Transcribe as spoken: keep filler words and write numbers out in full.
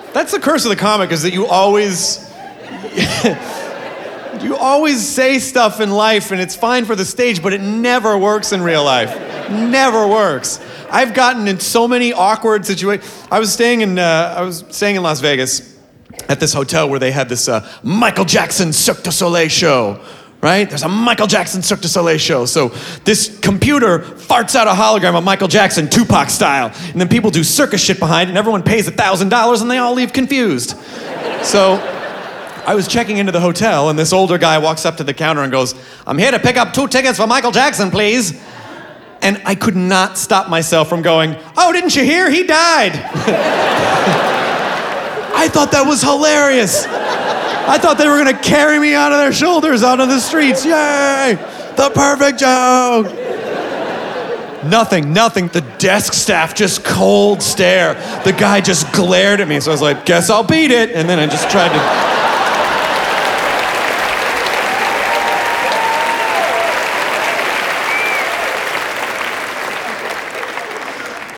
That's the curse of the comic, is that you always, you always say stuff in life and it's fine for the stage, but it never works in real life. Never works. I've gotten in so many awkward situations. I was staying in, uh, I was staying in Las Vegas at this hotel where they had this uh, Michael Jackson Cirque du Soleil show. Right? There's a Michael Jackson Cirque du Soleil show. So this computer farts out a hologram of Michael Jackson, Tupac style. And then people do circus shit behind it, and everyone pays one thousand dollars, and they all leave confused. So I was checking into the hotel, and this older guy walks up to the counter and goes, "I'm here to pick up two tickets for Michael Jackson, please." And I could not stop myself from going, "Oh, didn't you hear? He died." I thought that was hilarious. I thought they were gonna carry me out of their shoulders out on the streets. Yay! The perfect joke. Nothing, nothing. The desk staff just cold stare. The guy just glared at me, so I was like, guess I'll beat it. And then I just tried to